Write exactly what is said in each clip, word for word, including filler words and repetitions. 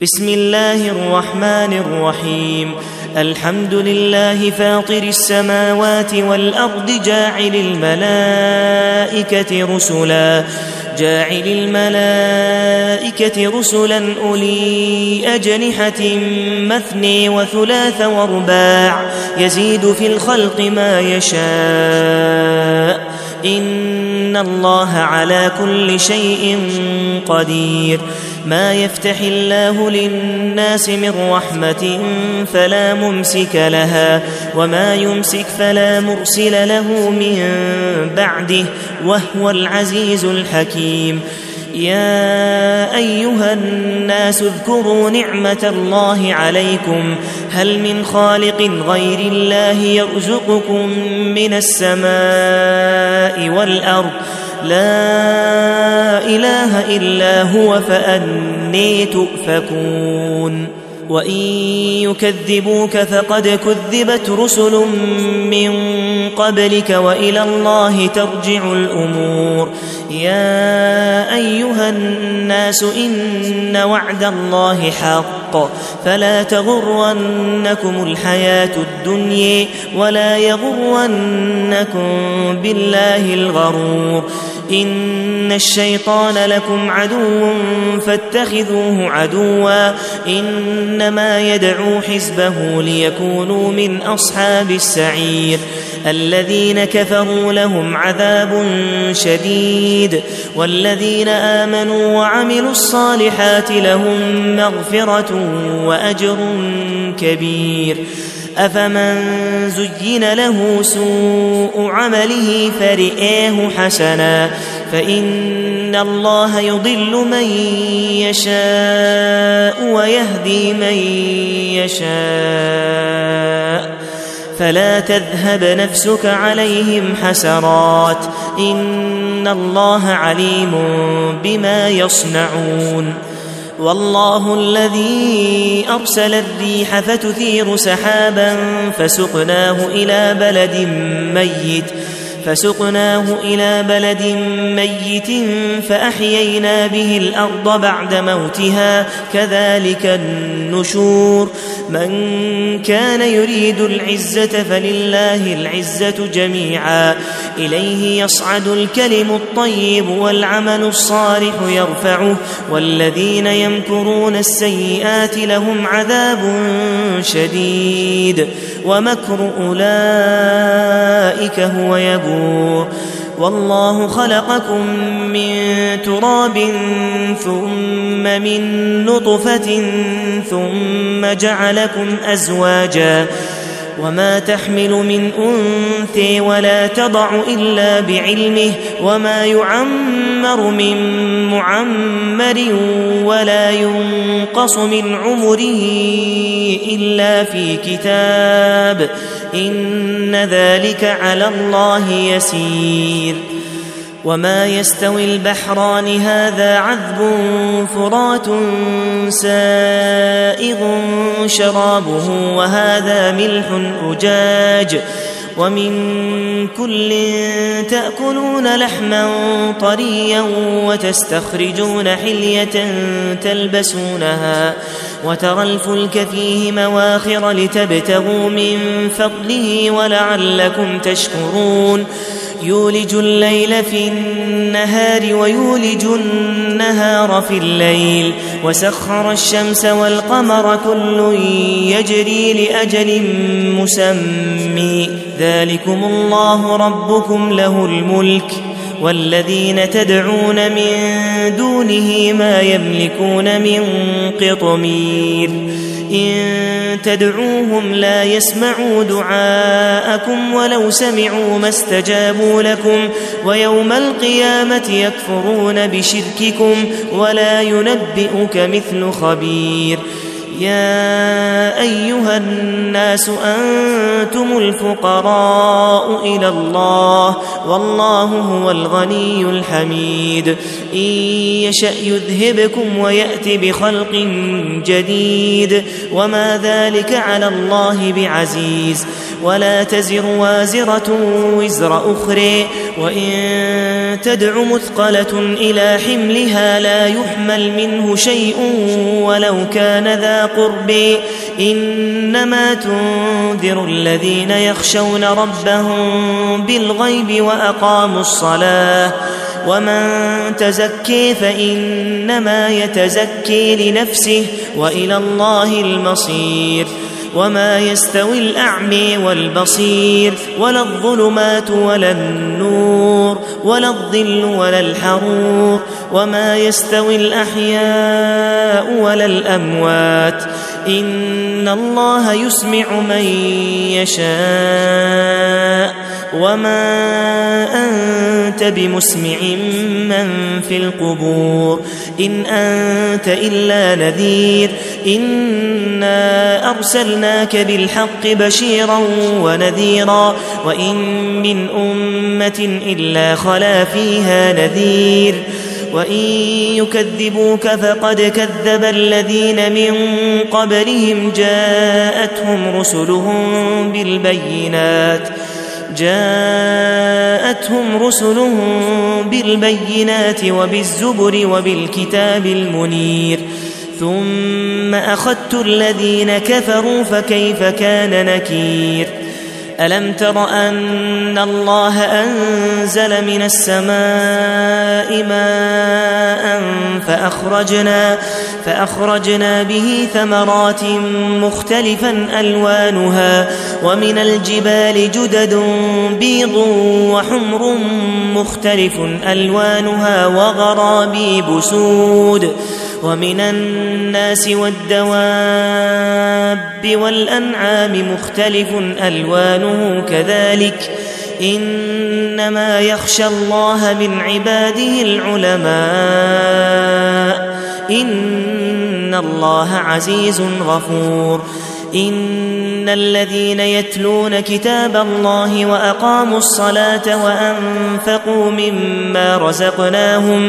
بسم الله الرحمن الرحيم. الحمد لله فاطر السماوات والأرض جاعل الملائكة رسلا جاعل الملائكة رسلا أولي أجنحة مثني وثلاث ورباع يزيد في الخلق ما يشاء إن الله على كل شيء قدير. ما يفتح الله للناس من رحمة فلا ممسك لها وما يمسك فلا مرسل له من بعده وهو العزيز الحكيم. يا أيها الناس اذكروا نعمة الله عليكم هل من خالق غير الله يرزقكم من السماء والأرض لا إله إلا هو فأني تؤفكون. وإن يكذبوك فقد كذبت رسل من قبلك وإلى الله ترجع الأمور. يا أيها الناس إن وعد الله حق فلا تغرنكم الحياة الدنيا ولا يغرنكم بالله الغرور. إن الشيطان لكم عدو فاتخذوه عدوا إنما يدعو حزبه ليكونوا من أصحاب السعير. الذين كفروا لهم عذاب شديد والذين آمنوا وعملوا الصالحات لهم مغفرة وأجر كبير. أفمن زين له سوء عمله فرئاه حسنا فإن الله يضل من يشاء ويهدي من يشاء فلا تذهب نفسك عليهم حسرات إن الله عليم بما يصنعون. والله الذي أرسل الريح فتثير سحابا فسقناه إلى بلد ميت فسقناه إلى بلد ميت فأحيينا به الأرض بعد موتها كذلك النشور. من كان يريد العزة فلله العزة جميعا إليه يصعد الكلم الطيب والعمل الصالح يرفعه والذين يمكرون السيئات لهم عذاب شديد ومكر أولئك هو يبور. والله خلقكم من تراب ثم من نطفة ثم جعلكم أزواجا وما تحمل من أنثى ولا تضع إلا بعلمه وما يعمر من معمر ولا ينقص من عمره إلا في كتاب إن ذلك على الله يسير. وما يستوي البحران هذا عذب فرات سائغ شرابه وهذا ملح أجاج ومن كل تأكلون لحما طريا وتستخرجون حلية تلبسونها وترى الفلك فيه مواخر لتبتغوا من فضله ولعلكم تشكرون. يولج الليل في النهار ويولج النهار في الليل وسخر الشمس والقمر كل يجري لأجل مسمى ذلكم الله ربكم له الملك والذين تدعون من دونه ما يملكون من قطمير. إن تدعوهم لا يسمعوا دعاءكم ولو سمعوا ما استجابوا لكم ويوم القيامة يكفرون بشرككم ولا ينبئك مثل خبير. يا أيها الناس أنتم الفقراء إلى الله والله هو الغني الحميد إن يشأ يذهبكم ويأتي بخلق جديد وما ذلك على الله بعزيز ولا تزر وازرة وزر أخرى وإن تدع مثقلة إلى حملها لا يحمل منه شيء ولو كان ذا قرب إنما تنذر الذين يخشون ربهم بالغيب وأقاموا الصلاة ومن تزكي فإنما يتزكي لنفسه وإلى الله المصير وما يستوي الأعمى والبصير ولا الظلمات ولا النور ولا الظل ولا الحرور وما يستوي الأحياء ولا الأموات إن الله يسمع من يشاء وما أنت بمسمع من في القبور إن أنت إلا نذير إنا أرسلناك بالحق بشيرا ونذيرا وإن من أمة إلا خلا فيها نذير وإن يكذبوك فقد كذب الذين من قبلهم جاءتهم رسلهم بالبينات جاءتهم رسلهم بالبينات وبالزبر وبالكتاب المنير ثم أخذت الذين كفروا فكيف كان نكير ألم تر أن الله أنزل من السماء ماء فأخرجنا, فأخرجنا به ثمرات مختلفا ألوانها ومن الجبال جدد بيض وحمر مختلف ألوانها وغرابيب سود ومن الناس والدواب والأنعام مختلف ألوانه كذلك إنما يخشى الله من عباده العلماء إن الله عزيز غفور إن الذين يتلون كتاب الله وأقاموا الصلاة وأنفقوا مما رزقناهم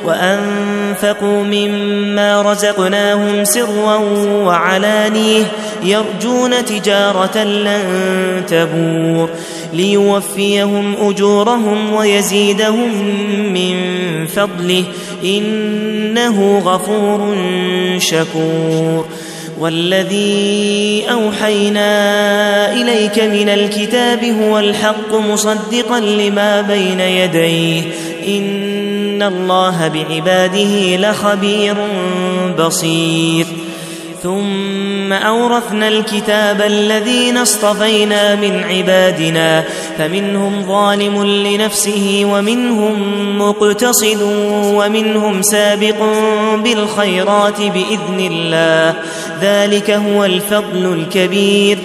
وأنفقوا مما رزقناهم سرا وعلانية يرجون تجارة لن تبور ليوفيهم أجورهم ويزيدهم من فضله إنه غفور شكور والذي أوحينا إليك من الكتاب هو الحق مصدقا لما بين يديه إن الله بعباده لخبير بصير ثم أورثنا الكتاب الذين اصطفينا من عبادنا فمنهم ظالم لنفسه ومنهم مقتصد ومنهم سابق بالخيرات بإذن الله ذلك هو الفضل الكبير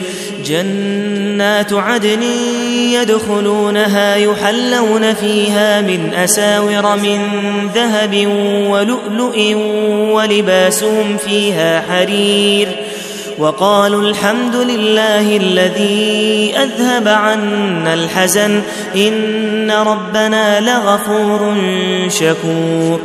جنات عدن يدخلونها يحلون فيها من أساور من ذهب ولؤلؤ ولباسهم فيها حرير وقالوا الحمد لله الذي أذهب عنا الحزن إن ربنا لغفور شكور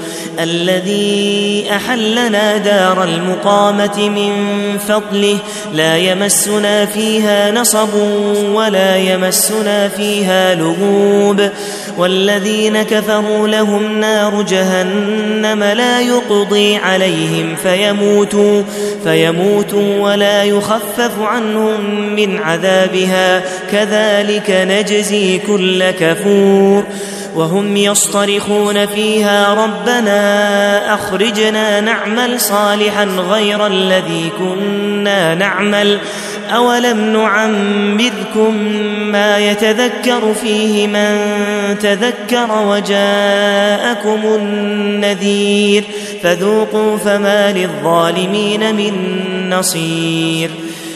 الذي أحلنا دار المقامة من فضله لا يمسنا فيها نصب ولا يمسنا فيها لغوب والذين كفروا لهم نار جهنم لا يقضي عليهم فيموتوا, فيموتوا ولا لا يخفف عنهم من عذابها كذلك نجزي كل كفور وهم يصطرخون فيها ربنا أخرجنا نعمل صالحا غير الذي كنا نعمل أولم نعمركم ما يتذكر فيه من تذكر وجاءكم النذير فذوقوا فما للظالمين من نصير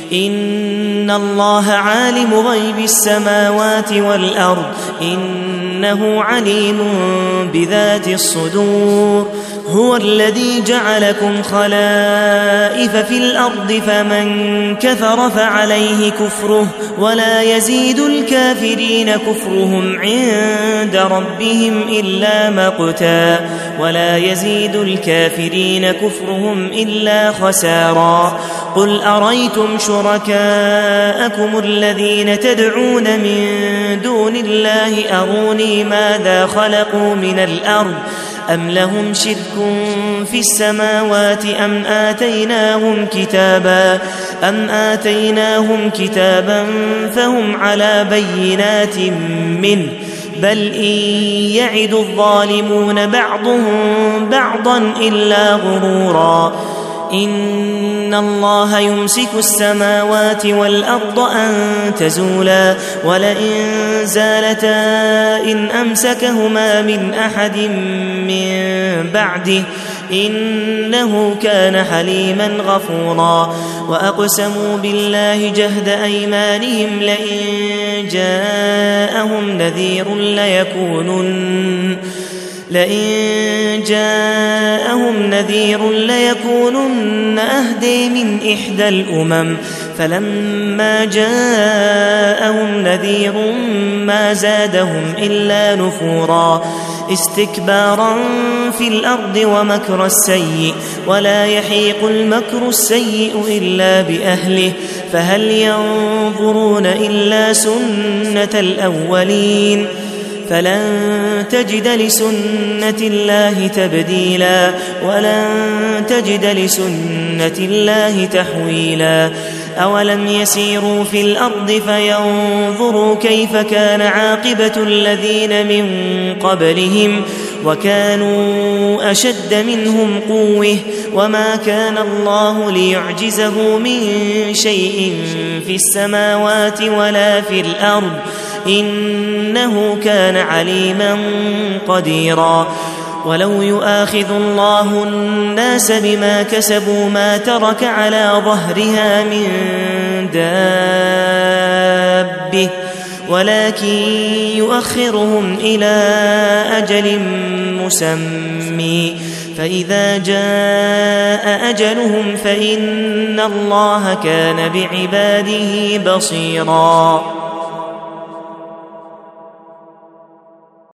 إن الله عالم غيب السماوات والأرض إنه عليم بذات الصدور هو الذي جعلكم خلائف في الأرض فمن كفر فعليه كفره ولا يزيد الكافرين كفرهم عند ربهم إلا مقتا ولا يزيد الكافرين كفرهم إلا خسارا قل أريتم شركاءكم الذين تدعون من دون الله أروني ماذا خلقوا من الأرض أم لهم شرك في السماوات أم آتيناهم كتابا أم آتيناهم كتابا فهم على بينات منه بل إن يعد الظالمون بعضهم بعضا إلا غرورا إن الله يمسك السماوات والأرض أن تزولا ولئن زالتا إن أمسكهما من أحد من بعده إنه كان حليما غفورا وأقسموا بالله جهد أيمانهم لئن جاءهم نذير ليكونن لئن جاءهم نذير ليكونن أهدي من إحدى الأمم فلما جاءهم نذير ما زادهم إلا نفورا استكبارا في الأرض ومكر السيء ولا يحيق المكر السيء إلا بأهله فهل ينظرون إلا سنة الأولين فلن تجد لسنة الله تبديلا ولن تجد لسنة الله تحويلا أولم يسيروا في الأرض فينظروا كيف كان عاقبة الذين من قبلهم وكانوا أشد منهم قوة وما كان الله ليعجزه من شيء في السماوات ولا في الأرض إنه كان عليما قديرا ولو يؤاخذ الله الناس بما كسبوا ما ترك على ظهرها من دابة ولكن يؤخرهم إلى أجل مسمى فإذا جاء أجلهم فإن الله كان بعباده بصيرا.